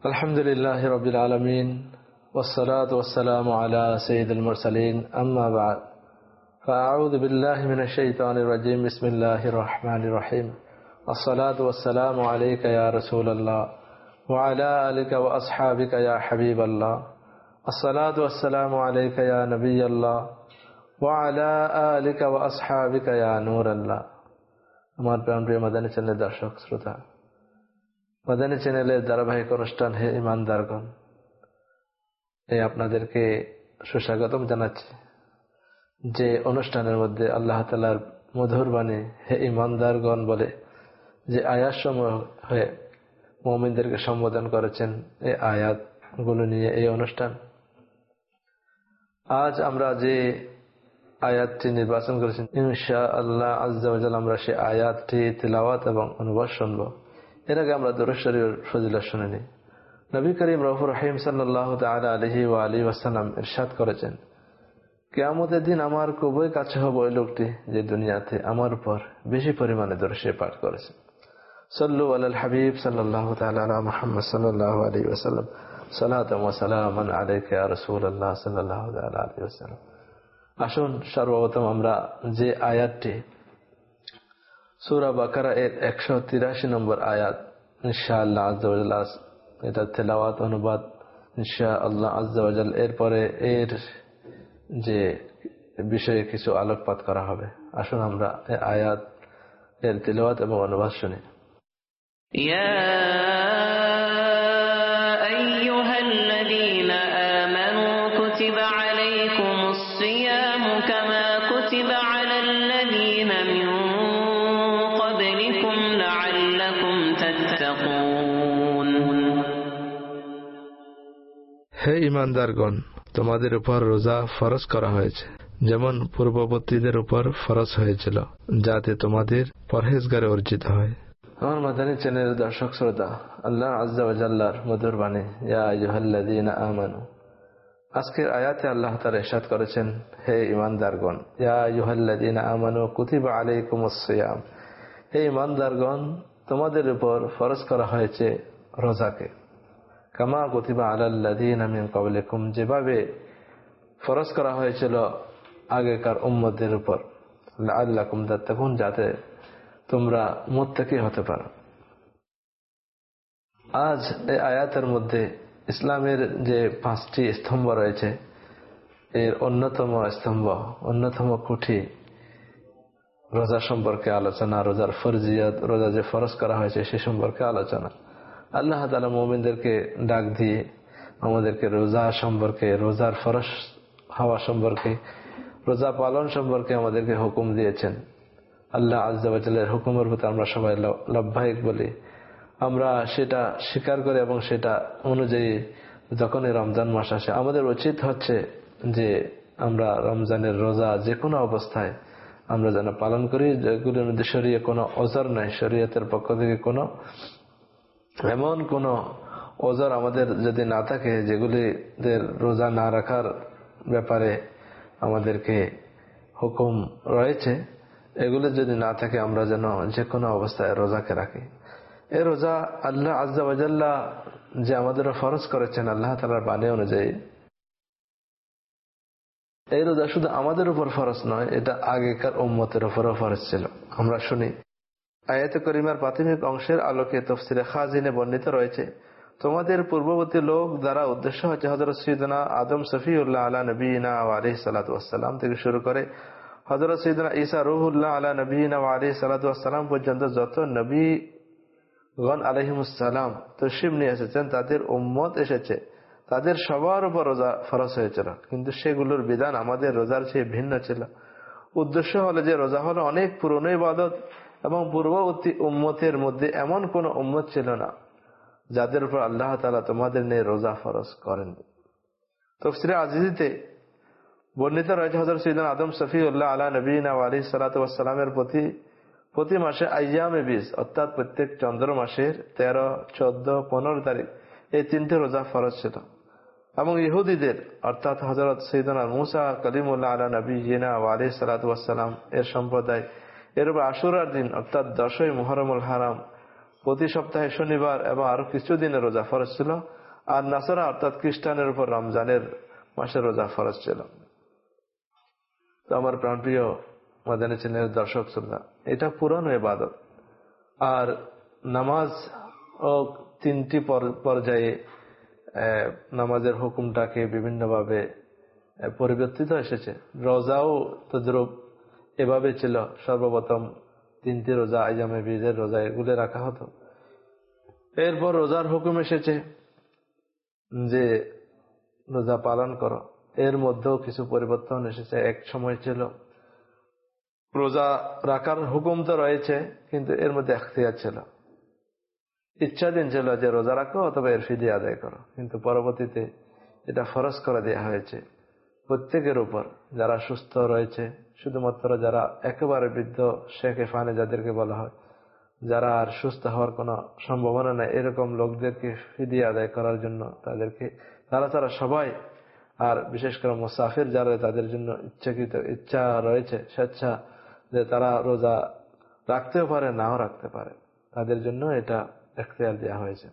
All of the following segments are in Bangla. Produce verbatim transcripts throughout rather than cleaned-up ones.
আলহামদুলিল্লাহি রাব্বিল আলামিন ওয়াসসালাতু ওয়াসসালামু আলা সাইয়্যিদিল মুরসালিন আম্মা বা'দ ফাআউযু বিল্লাহি মিনাশ শাইতানির রাজীম বিসমিল্লাহির রহমানির রহিম আসসালাতু ওয়াসসালামু আলাইকা ইয়া রাসূলুল্লাহ ওয়া আলা আলিকা ওয়া আসহাবিকা ইয়া হাবিবাল্লাহ আসসালাতু ওয়াসসালামু আলাইকা ইয়া নবিয়াল্লাহ ওয়া আলা আলিকা ওয়া আসহাবিকা ইয়া নূরাল্লাহ। আমার প্রিয় মাদানী চ্যানেলের দর্শক শ্রোতা, মাদানী চ্যানেলের ধারাবাহিক অনুষ্ঠান হে ইমানদারগণ, এই আপনাদেরকে সুস্বাগতম জানাচ্ছি। যে অনুষ্ঠানের মধ্যে আল্লাহ তাআলার মধুর বাণী হে ইমানদারগণ বলে যে আয়াতসমূহ হয়ে মুমিনদেরকে সম্বোধন করেছেন, এই আয়াতগুলো নিয়ে এই অনুষ্ঠান। আজ আমরা যে আয়াতটি নির্বাচন করেছেন, ইনশাআল্লাহ আজ্জা ওয়া জাল্লা আমরা সেই আয়াতটি তিলাওয়াত এবং অনুবাদ শুনবো। এর আগে আমরা দুরূদ শরীফের ফজিলত শুনে নিই। নবী করিম রাউফুর রহিম সাল্লাল্লাহু তাআলা আলাইহি ওয়া আলিহি ওয়াসাল্লাম ইরশাদ করেছেন, কিয়ামতের দিন আমার খুবই কাছে হবে ওই লোকটি যে দুনিয়াতে আমার উপর বেশি পরিমাণে দুরূদ শরীফ পাঠ করেছে। সাল্লু আলাল হাবিব সাল্লাল্লাহু তাআলা আলা মুহাম্মদ সাল্লাল্লাহু আলাইহি ওয়াসাল্লাম সালাতাম ওয়া সালামান আলাইকা ইয়া রাসূলুল্লাহ সাল্লাল্লাহু তাআলা আলাইহি ওয়াসাল্লাম। আসুন সর্বপ্রথম আমরা যে আয়াতটি সূরা বাকারা এর একশো তিরাশি নম্বর আয়াত, ইনশাআল্লাহ আজ্জা ওয়া জাল্লা এটা তেলাওয়াত অনুবাদ ইনশাআল্লাহ আজ্জা ওয়া জাল্লা, এরপরে এর যে বিষয়ে কিছু আলোকপাত করা হবে। আসুন আমরা এই আয়াত এর তেলাওয়াত এবং অনুবাদ শুনি। ইয়া আইয়ুহাল্লাযীনা আমানু কুতিবা আলাইকুমুস সিয়ামু কামা কুতিবা আলাল্লাযীনা মিন ক্বাবলিকুম লাআল্লাকুম তাত্তাকুন। হে ঈমানদারগণ, তোমাদের উপর রোজা ফরজ করা হয়েছে যেমন পূর্ববর্তীদের উপর ফরজ হয়েছিল, যাতে তোমাদের পরহেজগারে অর্জিত হয়। আমার মাদানী চ্যানেলের দর্শক শ্রোতা, আল্লাহ আজ্জা ওয়া জাল্লার মধুর বাণী ইয়া আইয়ুহাল্লাযীনা আমানু। আজকের আয়াতে আল্লাহ তাআলা ইরশাদ করেছেন, হে ঈমানদারগণ, ইয়া আইয়ুহাল্লাযীনা আমানু কুতিবা আলাইকুমুস সিয়াম, হে ঈমানদারগণ, তোমাদের উপর ফরজ করা হয়েছে রোজাকে, কামা কুতিবা আলাল্লাযীনা মিন ক্বাবলিকুম, যেভাবে ফরজ করা হয়েছিল আগেকার উম্মতদের উপর, লাআল্লাকুম তাত্তাকুন, যাতে তোমরা মুত্তাকি হতে পারো। আজ এই আয়াতের মধ্যে ইসলামের যে পাঁচটি স্তম্ভ রয়েছে, এর অন্যতম স্তম্ভ, অন্যতম খুঁটি রোজা সম্পর্কে আলোচনা, রোজার ফরজিয়ত, রোজা যে ফরজ করা হয়েছে সে সম্পর্কে আলোচনা। আল্লাহ তাআলা মুমিনদেরকে ডাক দিয়ে আমাদেরকে রোজা সম্পর্কে, রোজার ফরজ হওয়া সম্পর্কে, রোজা পালন সম্পর্কে আমাদেরকে হুকুম দিয়েছেন। আল্লাহ আজ্জা ওয়া জাল্লার হুকুমের প্রতি আমরা সবাই লাব্বাইক বলি, আমরা সেটা স্বীকার করি এবং সেটা অনুযায়ী যখনই রমজান মাস আসে আমাদের উচিত হচ্ছে যে আমরা রমজানের রোজা যে কোনো অবস্থায় আমরা যেন পালন করি, যেগুলোর মধ্যে শরীয়তে কোনো ওজর নাই, শরীয়তের পক্ষ থেকে কোনো এমন কোনো ওজর আমাদের যদি না থাকে, যেগুলিদের রোজা না রাখার ব্যাপারে আমাদেরকে হুকুম রয়েছে, এগুলো যদি না থাকে আমরা যেন যে কোনো অবস্থায় রোজাকে রাখি। এই রোজা আল্লাহ আজ্জা ওয়া জাল্লা যে আমাদের ফরজ করেছেন আল্লাহ তাআলার বাণী অনুযায়ী, এই রোজা শুধু আমাদের উপর ফরজ নয়, এটা আগেকার উম্মতের উপরও ফরজ ছিল। আমরা শুনি আয়াতে করিমার প্রাথমিক অংশের আলোকে তাফসীরে খাজিনে বর্ণিত রয়েছে, তোমাদের পূর্ববর্তী লোক দ্বারা উদ্দেশ্য হচ্ছে হযরত সাইয়্যিদুনা আদম সফিউল্লাহ আলা নবিয়িনা ওয়া আলাইহিস সালাতু ওয়াস সালাম থেকে শুরু করে হযরত সাইয়্যিদুনা ঈসা রূহুল্লাহ আলা নবিয়িনা ওয়া আলাইহিস সালাতু ওয়াস সালাম পর্যন্ত যত নবীগণ আলাইহিমুস সালাম তাশরীফ নিয়ে এসেছেন, তাদের উম্মত এসেছে, তাদের সবার উপর রোজা ফরজ হয়েছিল, কিন্তু সেগুলোর বিধান আমাদের রোজার চেয়ে ভিন্ন ছিল। উদ্দেশ্য হলো যে রোজা হলো অনেক পুরনো ইবাদত এবং পূর্ববর্তী উম্মতের মধ্যে এমন কোন উম্মত ছিল না যাদের উপর আল্লাহ তাআলা তোমাদের নিয়ে রোজা ফরজ করেননি। তাফসীরে আজিজিতে বর্ণিত রয়েছে হযরত সাইয়্যিদুনা আদম সফিউল্লাহ আলা নবিয়িনা ওয়া আলাইহিস সালাতু ওয়াস সালামের প্রতি প্রতি মাসে আইয়ামে বিশ, অর্থাৎ প্রত্যেক চন্দ্র মাসের তেরো, চোদ্দ, পনেরো তারিখ এই তিনটে রোজা ফরজ ছিল। এবং ইহুদিদের অর্থাৎ হযরত সাইয়্যিদুনা মুসা কালিমুল্লাহ আলা নবিয়িনা ওয়া আলাইহিস সালাতু ওয়াস সালাম এর সম্প্রদায় এর উপর আশুরার দিন অর্থাৎ দশই মুহররমুল হারাম প্রতি সপ্তাহে শনিবার এবং আরো কিছু দিনে রোজা ফরজ ছিল। আর নাসারা অর্থাৎ খ্রিস্টানের উপর রমজানের মাসে রোজা ফরজ ছিল। তো আমার প্রাণপ্রিয় মাদানী চ্যানেলের দর্শক শ্রোতা, এটা পুরানো ইবাদত। আর নামাজ ও তিনটি পর্যায়ে নামাজের হুকুমটাকে বিভিন্নভাবে পরিবর্তিত এসেছে। রোজাও তদ্রুপ এভাবে ছিল। সর্বপ্রথম তিনটি রোজা, আইয়ামে বীজের রোজা, এগুলো রাখা হতো। এরপর রোজার হুকুম এসেছে যে রোজা পালন করো। এর মধ্যেও কিছু পরিবর্তন এসেছে। এক সময় ছিল রোজা রাখার হুকুম তো রয়েছে, কিন্তু এর মধ্যে এখতিয়ার ছিল, ইচ্ছাধীন ছিল যে রোজা রাখো অথবা এর ফিদিয়া আদায় করো। কিন্তু পরবর্তীতে এটা ফরজ করে দেওয়া হয়েছে প্রত্যেকের উপর, যারা সুস্থ রয়েছে, শুধুমাত্র যারা একেবারে বৃদ্ধ শেখে ফানে যাদেরকে বলা হয়, যারা আর সুস্থ হওয়ার কোনো সম্ভাবনা নেই, এরকম লোকদেরকে ফিদিয়া আদায় করার জন্য তাদেরকে, তারা তারা সবাই, আর বিশেষ করে মুসাফির যারা, তাদের জন্য ইচ্ছাকৃত ইচ্ছা রয়েছে, স্বেচ্ছা, যে তারা রোজা রাখতেও পারে নাও রাখতে পারে, তাদের জন্য এটা এখতিয়ার দেওয়া হয়েছে।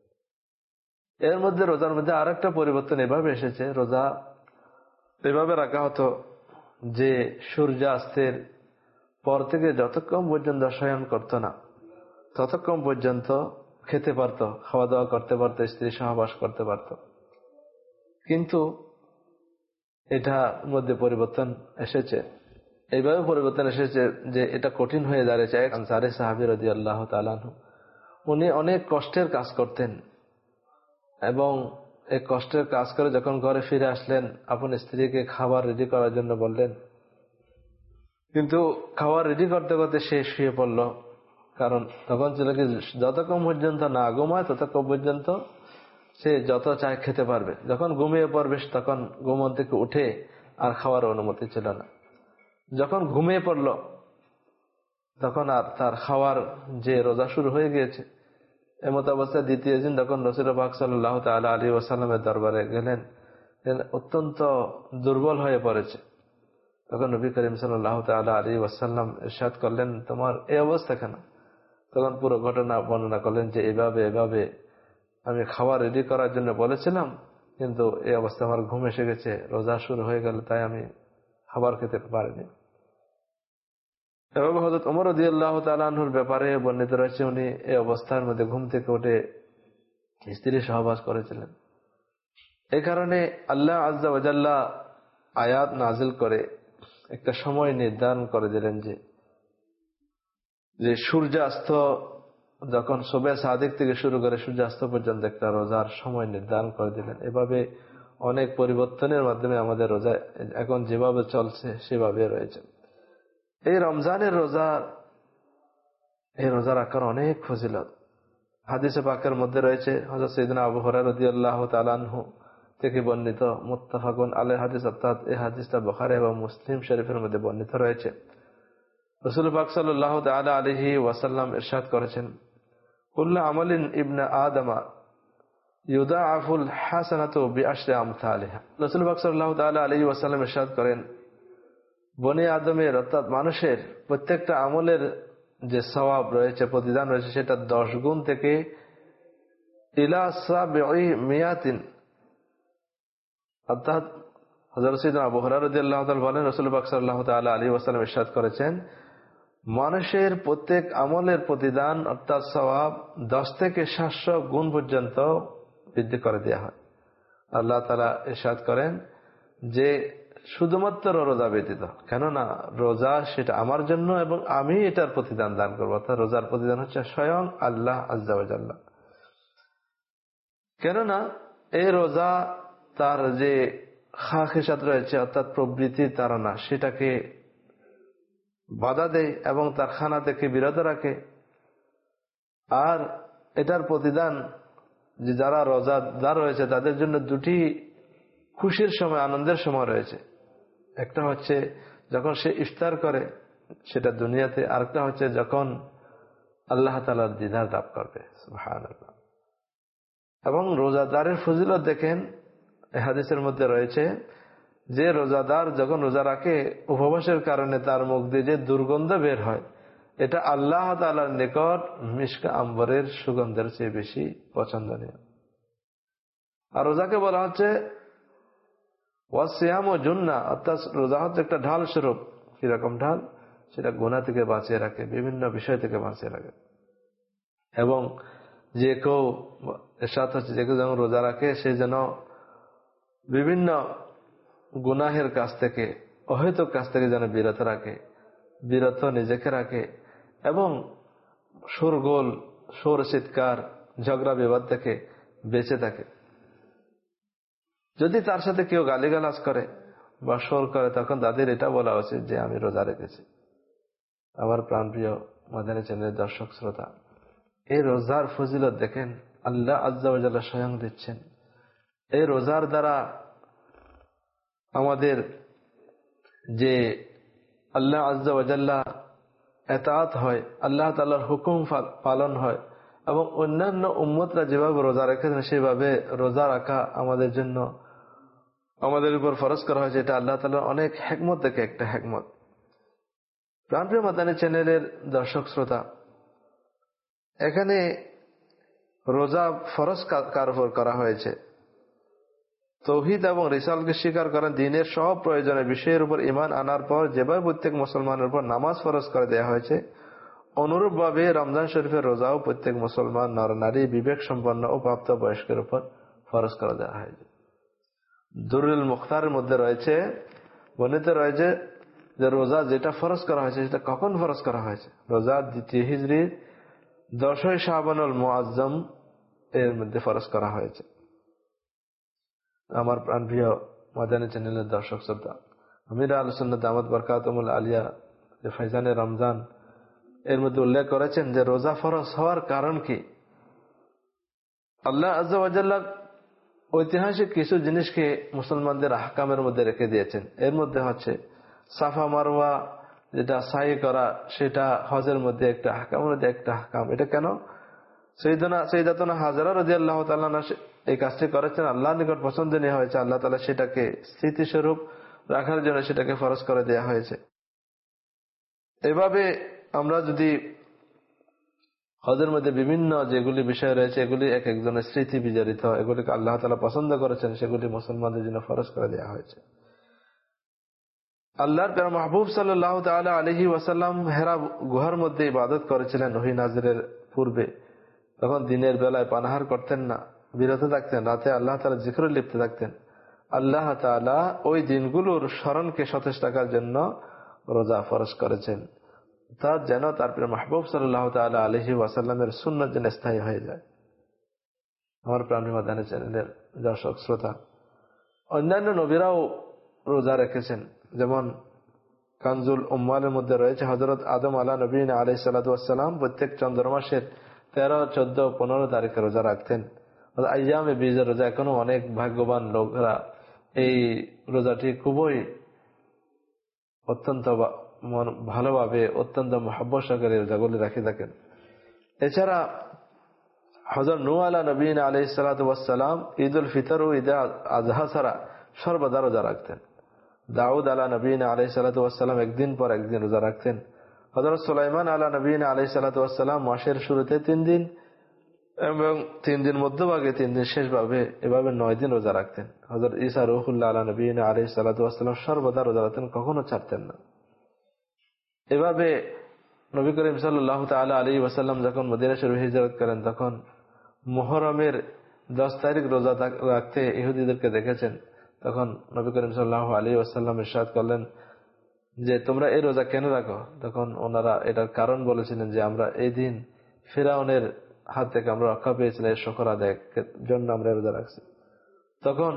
এর মধ্যে রোজার মধ্যে আর একটা পরিবর্তন এভাবে এসেছে, রোজা এভাবে রাখা হতো যে সূর্যাস্তের পর থেকে যতক্ষণ পর্যন্ত শয়ন করত না ততক্ষণ পর্যন্ত খেতে পারত, খাওয়া দাওয়া করতে পারত, স্ত্রী সহবাস করতে পারত। কিন্তু এটার মধ্যে পরিবর্তন এসেছে, এইভাবে পরিবর্তন এসেছে যে এটা কঠিন হয়ে দাঁড়িয়েছে। এক আনসারী সাহাবী রাদিয়াল্লাহু তাআলা আনহু, উনি অনেক কষ্টের কাজ করতেন এবং এই কষ্টের কাজ করে যখন ঘরে ফিরে আসলেন, আপন স্ত্রীকে খাবার রেডি করার জন্য বললেন, কিন্তু খাবার রেডি করতে করতে সে শুয়ে পড়ল। কারণ তখন ছিল কি, যতক্ষণ পর্যন্ত না ঘুমায় ততক্ষণ পর্যন্ত সে যত চায় খেতে পারবে। যখন ঘুমিয়ে পড়বে তখন ঘুমন থেকে উঠে আর খাওয়ার অনুমতি ছিল না। যখন ঘুমিয়ে পড়ল তখন আর তার খাওয়ার যে রোজা শুরু হয়ে গিয়েছে। এমত অবস্থায় দ্বিতীয় দিন যখন রাসূল পাক সাল্লাল্লাহু তাআলা আলাইহি ওয়াসাল্লামের দরবারে গেলেন, অত্যন্ত দুর্বল হয়ে পড়েছে। তখন নবী করিম সাল্লাল্লাহু তাআলা আলাইহি ওয়াসাল্লাম ইরশাদ করলেন, তোমার এই অবস্থা কেন? তখন পুরো ঘটনা বর্ণনা করলেন যে এভাবে এভাবে আমি খাবার রেডি করার জন্য বলেছিলাম, কিন্তু এই অবস্থা আমার ঘুম এসে গেছে, রোজা শুরু হয়ে গেল, তাই আমি খাবার খেতে পারিনি। এবং হযরত ওমর রাদিয়াল্লাহু তাআলা আনহুর ব্যাপারে বর্ণিত রয়েছে, উনি এই অবস্থার মধ্যে ঘুম থেকে উঠে স্ত্রী সহবাস করেছিলেন। এই কারণে আল্লাহ আযজা ওয়া জাল্লা আয়াত নাজিল করে একটা সময় নির্ধারণ করে দিলেন যে যে সূর্যাস্ত যখন সুবহে সাদিক থেকে শুরু করে সূর্যাস্ত পর্যন্ত একটা রোজার সময় নির্ধারণ করে দিলেন। এভাবে অনেক পরিবর্তনের মাধ্যমে আমাদের রোজা এখন যেভাবে চলছে সেভাবে রয়েছে। এই রমজানের রোজা, এই রোজা রাখার অনেক ফজিলত হাদিসে পাকের মধ্যে রয়েছে। হযরত সাইয়েদনা আবু হুরায়রা রাদিয়াল্লাহু তাআলা আনহু থেকে বর্ণিত মুত্তাফাকুন আলাইহি হাদিস, অর্থাৎ এই হাদিসটা বুখারী এবং মুসলিম শরীফের মধ্যে বর্ণিত রয়েছে। রাসূল পাক সাল্লাল্লাহু তাআলা আলাইহি ওয়াসাল্লাম ইরশাদ করেছেন, কুল্লু আমালিন ইবনে আদমা ইউদাআফুল হাসানাতু বিআশরি আমসালিহা। রাসূল পাক সাল্লাল্লাহু তাআলা আলাইহি ওয়াসাল্লাম ইরশাদ করেন, বনি আদমের অর্থাৎ মানুষের প্রত্যেকটা আমলের যে সওয়াব রয়েছে, প্রতিদান রয়েছে, সেটা দশ গুণ থেকে ইলা সাবঈ মিয়াতিন, অর্থাৎ হযরত সাইয়েদনা আবু হুরায়রা রাদিয়াল্লাহু তাআলা বলেন, রাসূল পাক সাল্লাল্লাহু তাআলা আলাইহি ওয়াসাল্লাম ইরশাদ করেছেন, মানুষের প্রত্যেক আমলের প্রতিদান অর্থাৎ সওয়াব দশ থেকে সাতশো গুণ পর্যন্ত বৃদ্ধি করে দেওয়া হয়। আল্লাহ তাআলা ইরশাদ করেন যে শুধুমাত্র রোজা ব্যতীত, কেননা রোজা সেটা আমার জন্য এবং আমি এটার প্রতিদান দান করবো। অর্থাৎ রোজার প্রতিদান হচ্ছে স্বয়ং আল্লাহ আযজা ওয়া জাল্লা। কেননা এই রোজা তার যে খাখিসাত রয়েছে অর্থাৎ প্রবৃত্তি তাড়না, সেটাকে বাধা দেয় এবং তার খানা থেকে বিরত রাখে। আর এটার প্রতিদান যে যারা রোজাদার রয়েছে তাদের জন্য দুটি খুশির সময়, আনন্দের সময় রয়েছে। একটা হচ্ছে যখন সে ইফতার করে সেটা দুনিয়াতে, আরেকটা হচ্ছে যখন আল্লাহ তাআলার দিদার লাভ করবে। সুবহানাল্লাহ। এবং রোজাদারের ফজিলত দেখেন, এই হাদিসের মধ্যে রয়েছে যে রোজাদার যখন রোজা রাখে, উপবাসের কারণে তার মুখ দিয়ে যে দুর্গন্ধ বের হয়, এটা আল্লাহ তাআলার নিকট মিশক আম্বরের সুগন্ধের চেয়ে বেশি পছন্দনীয়। আর রোজাকে বলা হচ্ছে ওয়াসিয়াম ও জুন্না, অর্থাৎ রোজা হচ্ছে একটা ঢাল স্বরূপ। কিরকম ঢাল? সেটা গুনাহ থেকে বাঁচিয়ে রাখে, বিভিন্ন বিষয় থেকে বাঁচিয়ে রাখে। এবং যে কেউ এরশাদ হচ্ছে যে কেউ যেন রোজা রাখে সে যেন বিভিন্ন গুনাহের কাছ থেকে, অহেতুক কাছ থেকে যেন বিরত রাখে, বিরত নিজেকে রাখে এবং শোরগোল, শোর চিৎকার, ঝগড়া বিবাদ থেকে বেঁচে থাকে। যদি তার সাথে কেউ গালিগালাজ করে বা শোর করে, তখন তাদের এটা বলা উচিত যে আমি রোজা রেখেছি। আমার প্রাণপ্রিয় মাদানী চ্যানেলের দর্শক শ্রোতা, এই রোজার ফজিলত দেখেন, আল্লাহ আজ্জা ওয়া জাল্লা স্বয়ং দিচ্ছেন। এই রোজার দ্বারা আমাদের যে আল্লাহ আজ্জা ওয়া জাল্লা এতাআত হয়, আল্লাহ তাআলার হুকুম পালন হয়, এবং অন্যান্য উম্মতরা যেভাবে রোজা রেখেছেন সেভাবে রোজা রাখা আমাদের জন্য, আমাদের উপর ফরজ করা হয়েছে। এটা আল্লাহ তাআলার অনেক হিকমত থেকে একটা হিকমত। প্রাণপ্রিয় মাদানী চ্যানেলের দর্শক শ্রোতা, এখানে রোজা ফরজ কার উপর করা হয়েছে? তাওহীদ এবং রিসালাতকে স্বীকার করেন, দ্বীনের সব প্রয়োজনীয় বিষয়ের উপর ঈমান আনার পর যেভাবে প্রত্যেক মুসলমানের উপর নামাজ ফরজ করে দেওয়া হয়েছে, অনুরূপভাবে রমজান শরীফের রোজাও প্রত্যেক মুসলমান নরনারী, বিবেক সম্পন্ন ও প্রাপ্ত বয়স্কের উপর ফরজ করে দেওয়া হয়েছে। দুরুল মুখতারের মধ্যে রয়েছে, বর্ণিত রয়েছে যে রোজা যেটা ফরজ করা হয়েছে সেটা কখন ফরজ করা হয়েছে? রোজা দ্বিতীয় হিজরির দশই শাবানুল মুআজ্জম এর মধ্যে ফরজ করা হয়েছে। আমার প্রাণপ্রিয় মাদানী চ্যানেলের দর্শক শ্রোতা, আমির আহলে সুন্নাত দামাত বরকাতুহুল আলিয়া যে ফাইজানে রমজান এর মধ্যে উল্লেখ করেছেন যে রোজা ফরজ হওয়ার কারণ কি? আল্লাহ আজ্জা ওয়া জাল্লা ঐতিহাসিক কিছু জিনিসকে মুসলমানদের আহকামের মধ্যে রেখে দিয়েছেন। এর মধ্যে হচ্ছে সাফা মারওয়া যেটা সাই করা, সেটা হজের মধ্যে একটা আহকামের মধ্যে একটা আহকাম। এটা কেন? সৈয়দনা সৈয়দাতুনা হাজরা রাদিয়াল্লাহু তাআলা এই কাজটি করেছেন, আল্লাহর নিকট পছন্দনীয় হয়েছে, আল্লাহ তাআলা সেটাকে স্মৃতিস্বরূপ রাখার জন্য সেটাকে ফরজ করে দেওয়া হয়েছে। এভাবে আমরা যদি হজের মধ্যে বিভিন্ন যেগুলি বিষয় রয়েছে এগুলি এক একজনের স্মৃতি বিজড়িত, এগুলিকে আল্লাহ তাআলা পছন্দ করেছেন, সেগুলি মুসলমানদের জন্য ফরজ করে দেওয়া হয়েছে। আল্লাহর প্রিয় মাহবুব সাল্লাল্লাহু তাআলা আলাইহি ওয়াসাল্লাম হেরা গুহার মধ্যে ইবাদত করেছিলেন ওহী নাযিলের পূর্বে। তখন দিনের বেলায় পানাহার করতেন না, বিরত থাকতেন, রাতে আল্লাহ তাআলা জিকিরে লিপ্ত থাকতেন। আল্লাহ তাআলা ওই দিনগুলোর স্মরণকে সতেজ রাখার জন্য রোজা ফরজ করেছেন, তা যেন তার প্রিয় মাহবুব সাল্লাল্লাহু তাআলা আলাইহি ওয়াসাল্লামের সুন্নাত যেন স্থায়ী হয়ে যায়। আমার প্রাণপ্রিয় মাদানী চ্যানেলের দর্শক শ্রোতা, অন্যান্য নবীরাও রোজা রেখেছেন। যেমন কানজুল উম্মালের মধ্যে রয়েছে হযরত আদম আলা নবীনা আলাইহিস সালাতু ওয়াস সালাম প্রত্যেক চন্দ্র মাসের তেরো, চোদ্দ, পনেরো তারিখে রোজা রাখতেন। আইয়ামে বীজের রোজা এখনো অনেক ভাগ্যবান লোকেরা এই রোজাটি খুবই অত্যন্ত ভালোভাবে, অত্যন্ত মহব্বত সহকারে রোজাগুলি রাখি থাকেন। এছাড়া হযরত নূহ আলা নবীনা আলাইহিস সালাতু ওয়াস সালাম ঈদ উল ফিতর ও ঈদ আযহা ছাড়া সর্বদা রোজা রাখতেন। দাউদ আলা নবীনা আলাইহিস সালাতু ওয়াস সালাম একদিন পর একদিন রোজা রাখতেন। হযরত সুলাইমান আলা নবীনা আলাইহিস সালাতু ওয়াস সালাম মাসের শুরুতে তিন দিন এবং তিন দিন মধ্যভাগে, তিন দিন শেষভাবে, এভাবে নয় দিন রোজা রাখতেন। হযরত ঈসা রূহুল্লাহ আলা নবীনা আলাইহিস সালাতু ওয়াস সালাম সর্বদা রোজা রাখতেন, কখনো ছাড়তেন না। এভাবে নবী করিম সাল্লাল্লাহু তাআলা আলাইহি ওয়াসাল্লাম যখন মদিনা শরীফে হিজরত করেন তখন মুহররমের দশ তারিখ রোজা রাখতে ইহুদিদেরকে দেখেছেন। তখন নবী করিম সাল্লাল্লাহু আলাইহি ওয়াসাল্লাম ইরশাদ করলেন যে তোমরা এই রোজা কেন রাখো? তখন ওনারা এটার কারণ বলেছিলেন যে আমরা এই দিন ফিরাউনের হাত থেকে আমরা রক্ষা পেয়েছিলাম, এর শুকর আদায়ের জন্য আমরা রোজা রাখছি। তখন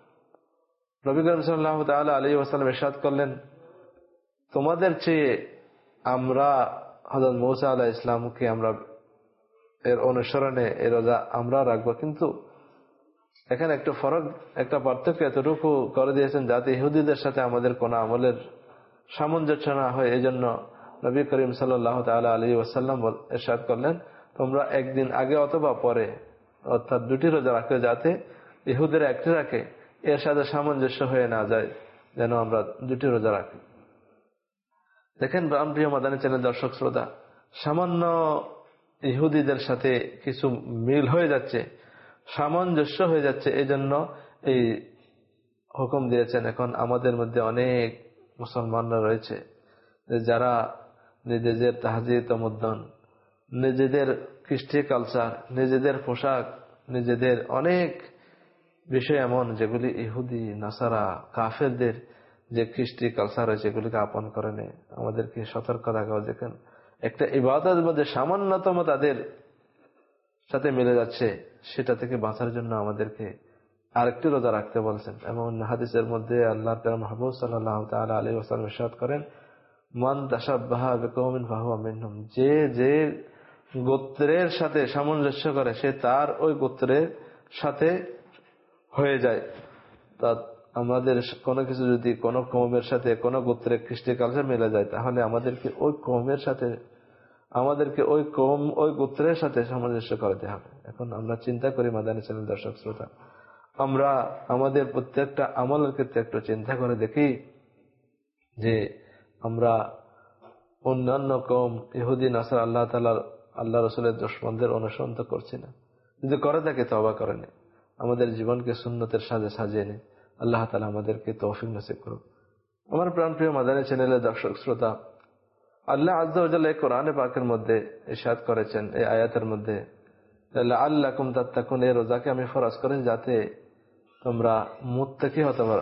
নবী করিম সাল্লাল্লাহু তাআলা আলাইহি ওয়াসাল্লাম ইরশাদ করলেন তোমাদের চেয়ে আমরা হযরত মূসা আলাইহিস সালামকে আমরা এর অনুসরণে এই রোজা আমরা রাখবো, কিন্তু এখানে একটা ফরক, একটা পার্থক্য এতটুকু করে দিয়েছেন যাতে ইহুদিদের সাথে আমাদের কোন আমলের সামঞ্জস্য না হয়। এই জন্য নবী করিম সাল্লাল্লাহু তাআলা আলাইহি ওয়াসাল্লাম ইরশাদ করলেন তোমরা একদিন আগে অথবা পরে, অর্থাৎ দুটি রোজা রাখতে, যাতে ইহুদিরা একটি রাখে এর সাথে সামঞ্জস্য হয়ে না যায়, যেন আমরা দুটি রোজা রাখি। দেখেন প্রিয় মাদানী চ্যানেল দর্শক শ্রোতা, সামান্য ইহুদিদের সাথে কিছু মিল হয়ে যাচ্ছে, সামঞ্জস্য হয়ে যাচ্ছে, এই জন্য এই হুকুম দিয়েছেন। এখন আমাদের মধ্যে অনেক মুসলমানরা রয়েছে যারা নিজেদের তাহজিদ তামাদ্দুন, নিজেদের কৃষ্টি কালচার, নিজেদের পোশাক, নিজেদের অনেক বিষয় এমন যেগুলি ইহুদি নাসারা কাফেরদের যে কৃষ্টি কালচার রয়েছে এগুলিকে আপন করে নেয়। আমাদেরকে সতর্ক থাকা, দেখেন একটা ইবাদতের মধ্যে সামান্যতম তাদের সাথে মিলে যাচ্ছে, সেটা থেকে বাঁচার জন্য আমাদেরকে আরেকটি রোজা রাখতে বলছেন। এবং হাদিসের মধ্যে আল্লাহর প্রিয় মাহবুব সাল্লাল্লাহু তাআলা আলাইহি ওয়াসাল্লাম ইরশাদ করেন, মান তাশাব্বাহা বিকওমিন ফাহুয়া মিনহুম, যে যে গোত্রের সাথে সামঞ্জস্য করে সে তার ওই গোত্রের সাথে হয়ে যায়। তা আমাদের কোনো কিছু যদি কোনো কওমের সাথে কোনো গোত্রের কৃষ্টি কালচার মিলে যায়, তাহলে আমাদেরকে ওই কওমের সাথে আমাদেরকে ওই কওম ওই গোত্রের সাথে সামঞ্জস্য করতে হবে। এখন আমরা চিন্তা করি মাদানী চ্যানেল দর্শক শ্রোতা, আমরা আমাদের প্রত্যেকটা আমলের ক্ষেত্রে একটু চিন্তা করে দেখি যে আমরা অন্যান্য কওম ইহুদি নাসারা আল্লাহ তাআলার আল্লাহ রাসূলের দুশমনদের অনুসরণ তো করছি না। যদি করে থাকে তওবা করে নে, আমাদের জীবনকে সুন্নতের সাজে সাজিয়ে নে। আল্লাহ তাআলা আমাদেরকে তৌফিক নসিব করুন। আমার প্রাণপ্রিয় মাদানী চ্যানেলের দর্শক শ্রোতা, আল্লাহ আযজা ওয়া জাল্লা কোরআনে পাকের মধ্যে ইরশাদ করেছেন এই আয়াতের মধ্যে, লাআল্লাকুম তাত্তাকুন, এই রোজাকে আমি ফরজ করেন যাতে তোমরা মুত্তাকি হতে পারো,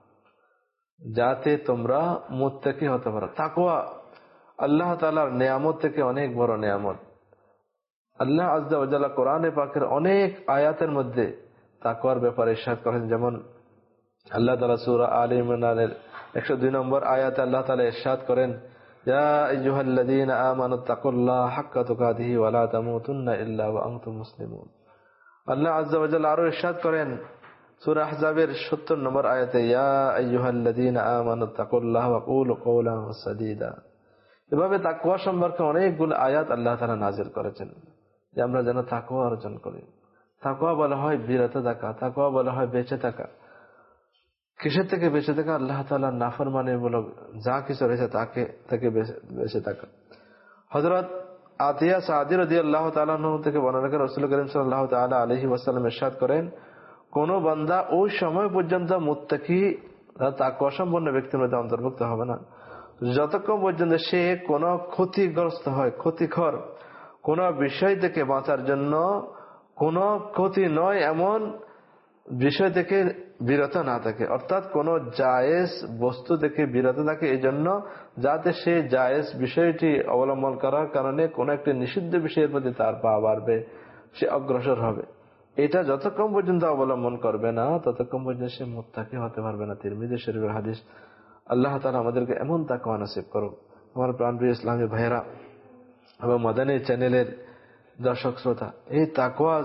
যাতে তোমরা মুত্তাকি হতে পারো। তাকওয়া আল্লাহ তাআলার নিয়ামত থেকে অনেক বড় নিয়ামত। আল্লাহ আযজা ওয়া জাল্লা কোরআনে পাকের অনেক আয়াতের মধ্যে তাকওয়ার ব্যাপারে ইরশাদ করেন। যেমন আল্লাহ তাআলা সূরা আলে ইমরানের একশো দুই নম্বর আয়াতে আল্লাহ তাআলা ইরশাদ করেন, ইয়া আইয়ুহাল্লাযীনা আমানুত্তাকুল্লাহা হাক্কা তুকাতিহি ওয়া লা তামুতুন্না ইল্লা ওয়া আনতুম মুসলিমুন। আল্লাহ আযজা ওয়া জাল্লা আরো ইরশাদ করেন সূরা আহজাবের সত্তর নম্বর আয়াতে, ইয়া আইয়ুহাল্লাযীনা আমানুত্তাকুল্লাহা ওয়া কুলু কওলান সাদীদা। এভাবে তাকওয়া সম্পর্কে অনেকগুলো আয়াত আল্লাহ তাআলা নাযিল করেছেন যে আমরা যেন তাকওয়া অর্জন করি। তাকওয়া বলা হয় বিরত থাকা, তাকওয়া বলা হয় বেঁচে থাকা। কিসের থেকে বেঁচে থাকা? আল্লাহ তাআলার নাফরমানিমূলক যা কিছু রয়েছে তাকে থেকে বেঁচে থাকা। হযরত আতিয়া সাদি রাদিয়াল্লাহু তাআলা আনহু থেকে বর্ণনা করে রাসূল করিম সাল্লাল্লাহু তাআলা আলাইহি ওয়াসাল্লাম ইরশাদ করেন, কোন বান্দা ওই সময় পর্যন্ত মুত্তাকি তাকওয়া সম্পন্ন ব্যক্তির মধ্যে অন্তর্ভুক্ত হবে না যতক্ষণ পর্যন্ত সে কোনো ক্ষতিগ্রস্ত হয়, ক্ষতিকর কোন বিষয় থেকে বাঁচার জন্য, কোন ক্ষতি নয় এমন বিষয় থেকে বিরত না থাকে, অর্থাৎ কোন জায়েজ বস্তু থেকে বিরত থাকে, এই জন্য যাতে সে জায়েজ বিষয়টি অবলম্বন করার কারণে কোন একটি নিষিদ্ধ বিষয়ের প্রতি তার পা বাড়বে, সে অগ্রসর হবে। এটা যতক্ষণ পর্যন্ত অবলম্বন করবে না ততক্ষণ পর্যন্ত সে মুত্তাকি হতে পারবে না। তিরমিজি শরীফের হাদিস। আল্লাহ তাআলা আমাদেরকে এমন তাকওয়া নসিব করুন। আমার প্রাণপ্রিয় ইসলামী ভাইয়েরা এবং মাদানী চ্যানেলের দর্শক শ্রোতা, এই তাকওয়া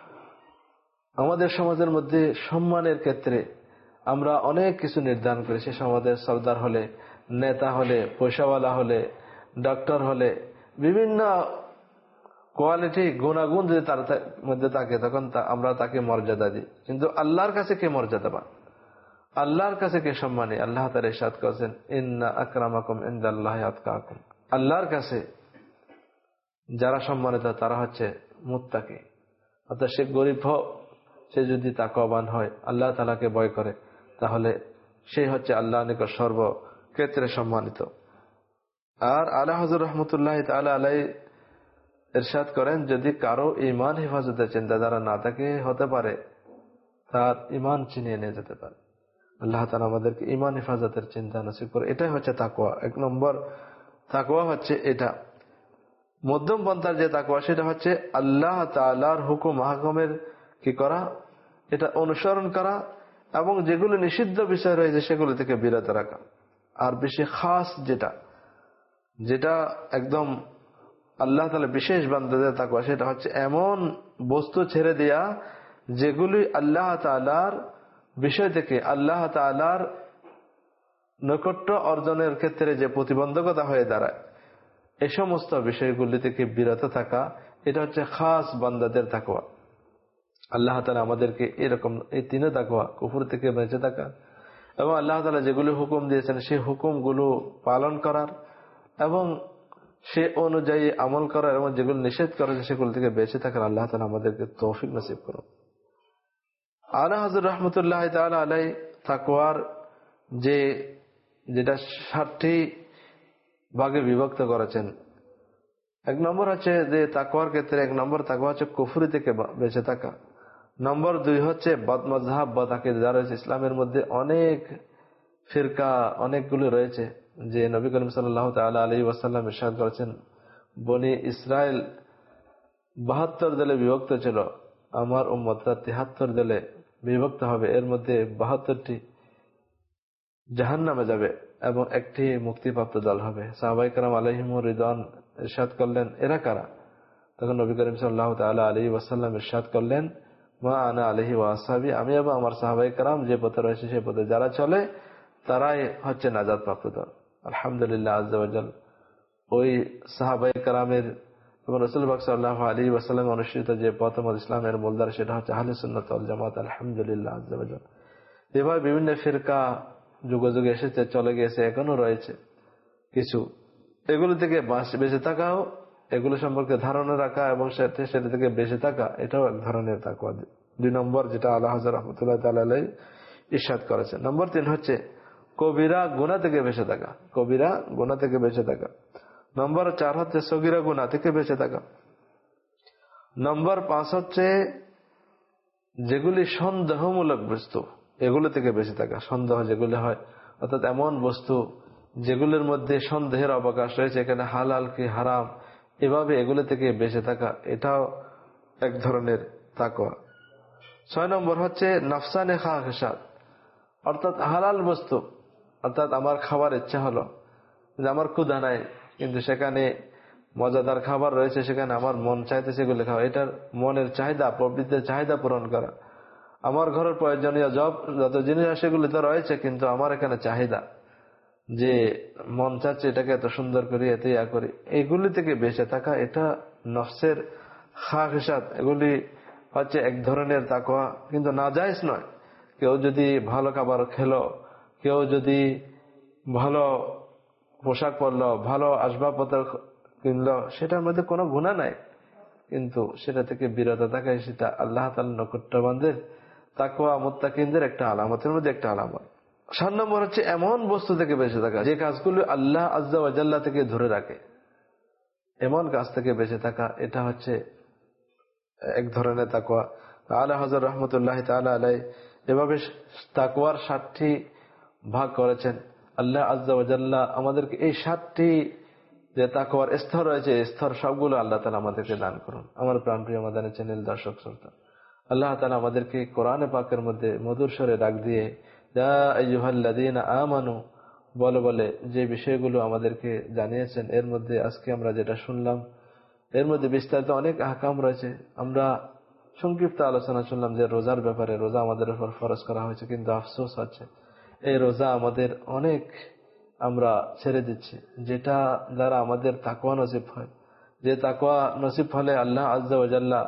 আমাদের সমাজের মধ্যে সম্মানের ক্ষেত্রে আমরা অনেক কিছু নির্ধারণ করি। সে সমাজের সরদার হলে, নেতা হলে, পয়সাওয়ালা হলে, ডক্টর হলে, বিভিন্ন কোয়ালিটি গুণাগুণ যদি তার মধ্যে থাকে তখন আমরা তাকে মর্যাদা দিই। কিন্তু আল্লাহর কাছে কে মর্যাদা পান? আল্লাহর কাছে কে সম্মানী? আল্লাহ তাআলা ইরশাদ করেছেন, ইন্না আকরামাকুম ইনদাল্লাহি আতকাকুম। আল্লাহর কাছে যারা সম্মানিত তারা হচ্ছে মুত্তাকি। অর্থাৎ সে গরিব হোক, সে যদি তাকওয়াবান হয়, আল্লাহ তাআলাকে ভয় করে, তাহলে সে হচ্ছে আল্লাহর নিকট সর্বক্ষেত্রে সম্মানিত। আর আলা হযরত রাহমাতুল্লাহি তাআলা আলাইহি ইরশাদ করেন, যদি কারো ঈমান হেফাজতের চিন্তাধারা না থাকে, হতে পারে তার ঈমান ছিনিয়ে নিয়ে যেতে পারে। আল্লাহ তাআলা আমাদেরকে ঈমান হেফাজতের চিন্তা নসিব করে। এটাই হচ্ছে তাকওয়া। এক নম্বর তাকওয়া হচ্ছে এটা। মধ্যম পন্থার যে তাকওয়া সেটা হচ্ছে আল্লাহ তাআলার হুকুম আহকামের কি করা, এটা অনুসরণ করা, এবং যেগুলো নিষিদ্ধ বিষয় রয়েছে সেগুলো থেকে বিরত রাখা। আর বেশি খাস যেটা যেটা একদম আল্লাহ তাআলা বিশেষ বান্দাদের তাকওয়া, সেটা হচ্ছে এমন বস্তু ছেড়ে দেয়া যেগুলি আল্লাহ তাআলার বিষয় থেকে, আল্লাহ তাআলার নৈকট্য অর্জনের ক্ষেত্রে যে প্রতিবন্ধকতা হয়ে দাঁড়ায়, এই সমস্ত বিষয়গুলি থেকে বিরত থাকা। এটা হচ্ছে খাস বান্দাদের তাকওয়া। আল্লাহ তাআলা আমাদেরকে এরকম এই তিনও তাকওয়া, কুফর থেকে বেঁচে থাকা এবং আল্লাহ তাআলা যেগুলো হুকুম দিয়েছেন সেই হুকুমগুলো পালন করার, এবং সে অনুযায়ী আমল করার এবং যেগুলো নিষেধ করেছে সেগুলো থেকে বেঁচে থাকার আল্লাহ তাআলা আমাদেরকে তৌফিক নসিব করুন। আলা হযরত রাহমাতুল্লাহ তাআলা আলাইহি তাকওয়ার যে যেটা ষাটটি ভাগে বিভক্ত করেছেন। এক নম্বর হচ্ছে যে তাকওয়ার ক্ষেত্রে এক নম্বর তাকওয়া হচ্ছে কুফরি থেকে বেঁচে থাকা। নম্বর দুই হচ্ছে বদমাযহাব বদআকিদা যারা রয়েছে ইসলামের মধ্যে অনেক ফিরকা অনেকগুলো রয়েছে, যে নবী করিম সাল্লাল্লাহু তাআলা আলাইহি ওয়াসাল্লাম ইরশাদ করেছেন বনি ইসরাইল বাহাত্তর দলে বিভক্ত ছিল, আমার উম্মতরা তিহাত্তর দলে বিভক্ত হবে, এর মধ্যে বাহাত্তরটি জাহান্নামে যাবে এবং একটি মুক্তিপ্রাপ্ত দল হবে। সাহাবায়ে কেরাম আলাইহিমুর রিদওয়ান ইরশাদ করলেন এরা কারা? তখন নবী করিম সাল্লাল্লাহু তাআলা আলাইহি ওয়াসাল্লাম ইরশাদ করলেন মা আনা আলাইহি ওয়া আসহাবি, আমি এবং আমার সাহাবায়ে কেরাম যে পথে রয়েছে সেই পথে যারা চলে তারাই হচ্ছে নাজাত প্রাপ্ত দল। আলহামদুলিল্লাহ আযজা ওয়া জাল ওই সাহাবায়ে কেরামের এবং রাসূল পাক সাল্লাল্লাহু আলাইহি ওয়াসাল্লাম অনুসৃত যে পথ ইসলামের মূলধার সেটা হচ্ছে আহলে সুন্নাত ওয়াল জামাত। আলহামদুলিল্লাহ আযজা ওয়া জাল এভাবে বিভিন্ন ফিরকা যুগে যুগে এসেছে, চলে গেছে, এখনো রয়েছে কিছু। এগুলো থেকে বেঁচে থাকাও, এগুলো সম্পর্কে ধারণা রাখা এবং সাথে সেটা থেকে বেঁচে থাকা, এটাও এক ধরনের তাকওয়া। দুই নম্বর যেটা আলা হযরত রাহমাতুল্লাহ তাআলা আলাইহি ইরশাদ করেছেন। নম্বর তিন হচ্ছে কবিরা গুনাহ থেকে বেঁচে থাকা, কবিরা গুনাহ থেকে বেঁচে থাকা। নম্বর চার হচ্ছে সগীরা গুনাহ থেকে বেঁচে থাকা। নম্বর পাঁচ হচ্ছে যেগুলি সন্দেহমূলক বস্তু এগুলো থেকে বেঁচে থাকা। সন্দেহ যেগুলি হয়, অর্থাৎ এমন বস্তু যেগুলোর মধ্যে সন্দেহের অবকাশ রয়েছে, এখানে হালাল কি হারাম, এভাবে এগুলো থেকে বেঁচে থাকা, এটাও এক ধরনের তাকওয়া। ছয় নম্বর হচ্ছে নফসানে খাহিসাত, অর্থাৎ হালাল বস্তু, অর্থাৎ আমার খাবার ইচ্ছা হলো, যে আমার ক্ষুধা নাই কিন্তু সেখানে মজাদার খাবার রয়েছে, সেখানে আমার মন চাইতে সেগুলো খাওয়া, এটার মনের চাহিদা প্রবৃত্তির চাহিদা পূরণ করা। আমার ঘরের প্রয়োজনীয় জব যত জিনিস সেগুলি তো রয়েছে, কিন্তু আমার এখানে চাহিদা যে মন চাচ্ছে এটাকে এত সুন্দর করি, এত ইয়া করি, এগুলি থেকে বেঁচে থাকা, এটা নফসের খাহিসাত, এগুলি হচ্ছে এক ধরনের তাকওয়া, কিন্তু নাজায়েজ নয়। কেউ যদি ভালো খাবার খেলো, কেউ যদি ভালো পোশাক পরলো, ভালো আসবাবপত্র কিনলো, সেটার মধ্যে কোনো গুনাহ নাই, কিন্তু সেটা থেকে বিরত থাকা সেটা আল্লাহ তাআলার নৈকট্যবানদের তাকওয়া মুত্তাকিনদের একটা আলামতের মধ্যে একটা আলামত। সাত নম্বর হচ্ছে এমন বস্তু থেকে বেঁচে থাকা যে কাজগুলো আল্লাহ আযজা ওয়া জাল্লা থেকে ধরে রাখে, এমন কাজ থেকে বেঁচে থাকা, এটা হচ্ছে এক ধরনের তাকওয়া। আলা হযরত রাহমাতুল্লাহ তাআলা আলাইহি এভাবে তাকওয়ার সাতটি ভাগ করেছেন। আল্লাহ আযজা ওয়া জাল্লা আমাদেরকে এই সাতটি যে তাকওয়ার স্তর রয়েছে, স্তর সবগুলো আল্লাহ তাআলা আমাদেরকে দান করুন। আমার প্রাণপ্রিয় মাদানী চ্যানেল দর্শক শ্রোতা, আল্লাহ তাআলা আমাদেরকে কোরআনে পাকের মধ্যে মধুর স্বরে ডাক দিয়ে ইয়া আইয়ুহাল্লাযীনা আমানু বলে বলে যে বিষয়গুলো আমাদেরকে জানিয়েছেন, এর মধ্যে আজকে আমরা যেটা শুনলাম এর মধ্যে বিস্তারিত অনেক আহকাম রয়েছে। আমরা সংক্ষিপ্ত আলোচনা শুনলাম যে রোজার ব্যাপারে, রোজা আমাদের উপর ফরজ করা হয়েছে, কিন্তু আফসোস হচ্ছে এই রোজা আমাদের অনেক আমরা ছেড়ে দিচ্ছি, যেটা দ্বারা আমাদের তাকওয়া নসিব হয়। যে তাকওয়া নসিব হলে আল্লাহ আযজা ওয়া জাল্লা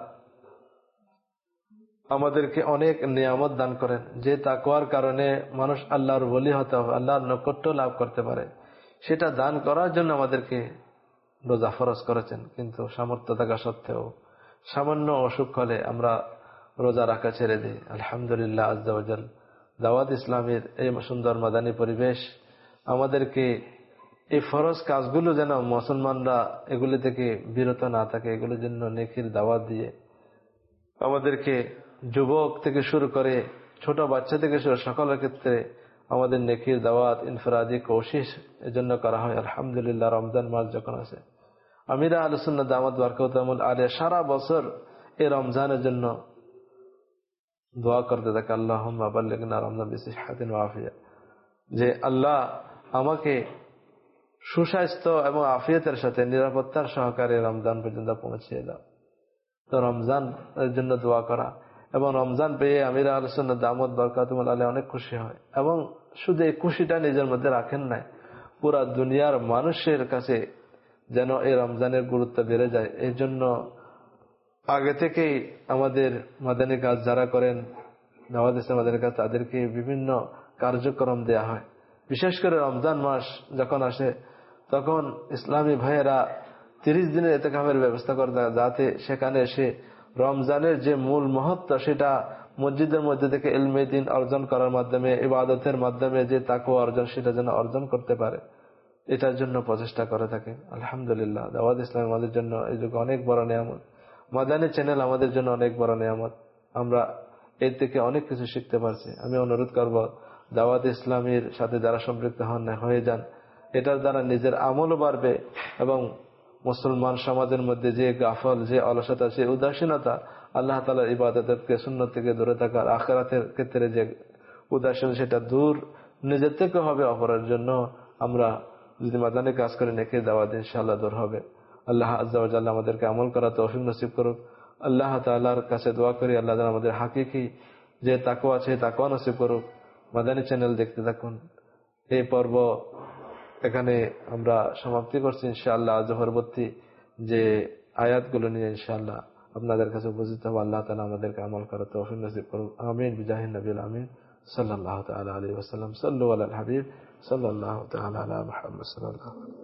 আমাদেরকে অনেক নিয়ামত দান করেন, যে তাকওয়ার কারণে মানুষ আল্লাহর ওলি হতে হবে, আল্লাহর নৈকট্য লাভ করতে পারে, সেটা দান করার জন্য আমাদেরকে রোজা ফরজ করেছেন। কিন্তু সামর্থ্য থাকা সত্ত্বেও সামান্য অসুখ হলে আমরা রোজা রাখা ছেড়ে দিই। আলহামদুলিল্লাহ আযজা ওয়া জাল দাওয়াত ইসলামের এই সুন্দর মাদানী পরিবেশ আমাদেরকে এই ফরজ কাজগুলো যেন মুসলমানরা এগুলি থেকে বিরত না থাকে, এগুলোর জন্য নেকির দাওয়াত দিয়ে আমাদেরকে যুবক থেকে শুরু করে ছোট বাচ্চা থেকে শুরু সকলের ক্ষেত্রে আমাদের নেকির দাওয়াত ইনফরাদি কোশিশ এজন্য করা হয়। আলহামদুলিল্লাহ রমজান মাস যখন আছে, আমিরা আহলে সুন্নাত দামাত বারকাতুহুমুল আলিয়া সারা বছর এই রমজানের জন্য দোয়া করতে থাকে, আল্লাহুম্মা বাল্লিগনা রমজান বিসিহহাতিন ওয়া আফিয়া, যে আল্লাহ আমাকে সুস্বাস্থ্য এবং আফিয়তের সাথে নিরাপত্তার সহকারে রমজান পর্যন্ত পৌঁছিয়ে দাও। তো রমজান এর জন্য দোয়া করা এবং রমজান পেয়ে আমিরা আহলে সুন্নাত দামাত বারকাতুহুমুল আলিয়া অনেক খুশি হয়, এবং শুধু এই খুশিটা নিজের মধ্যে রাখেন নাই, পুরা দুনিয়ার মানুষের কাছে যেন এই রমজানের গুরুত্ব বেড়ে যায়। এই জন্য আগে থেকেই আমাদের মাদানী কাজ যারা করেন, দাওয়াত ইসলাম মাদানী কাজ, তাদেরকে বিভিন্ন কার্যক্রম দেয়া হয়। বিশেষ করে রমজান মাস যখন আসে তখন ইসলামী ভাইয়েরা তিরিশ দিনের ইতিকাফের ব্যবস্থা করে দেয়, যাতে সেখানে এসে রমজানের যে মূল মহত্ব সেটা মসজিদের মধ্যে থেকে ইলমে দ্বীন অর্জন করার মাধ্যমে, ইবাদতের মাধ্যমে যে তাকওয়া অর্জন সেটা যেন অর্জন করতে পারে, এটার জন্য প্রচেষ্টা করে থাকে। আলহামদুলিল্লাহ, দাওয়াত ইসলাম আমাদের জন্য এই যুগে অনেক বড় নিয়ামত। মাদানী চ্যানেল আমাদের জন্য অনেক বড় নিয়ামত। আমরা এর থেকে অনেক কিছু শিখতে পারছি। আমি অনুরোধ করব, দাওয়াত ইসলামের সাথে যারা সম্পৃক্ত হন হয়ে যান। এটার দ্বারা নিজের আমলও বাড়বে এবং মুসলমান সমাজের মধ্যে যে গাফল, যে অলসতা, যে উদাসীনতা, আল্লাহ তাআলার ইবাদতকে সুন্নাত থেকে দূরে থাকার, আখিরাতের ক্ষেত্রে যে উদাসীন, সেটা দূর নিজের থেকে হবে। অপরের জন্য আমরা যদি মাদানী কাজ করে নেকি দাওয়াত ইনশাআল্লাহ দূর হবে। আল্লাহ আজ্জা ওয়া জাল্লা আমাদেরকে আমল করার তৌফিক নসিব করুক। আল্লাহ তাআলার কাছে দোয়া করি, আল্লাহ যেন আমাদের হাকিকি যে তাকওয়া আছে তাকওয়া নসিব করুক। মাদানী চ্যানেল দেখতে থাকুন। এই পর্ব এখানে আমরা সমাপ্তি করছি ইনশাআল্লাহ। আজ পরবর্তী যে আয়াতগুলো নিয়ে ইনশাআল্লাহ আপনাদের কাছে উপস্থিত হবে। আল্লাহ তাআলা আমাদেরকে আমল করার তৌফিক নসিব করুক। আমিন বিজাহিন নবিল আমিন সাল্লাল্লাহু তাআলা আলাইহি ওয়াসাল্লাম। সাল্লু আলাল হাবিব সাল্লাল্লাহু তাআলা আলা মুহাম্মদ সাল্লাল্লাহু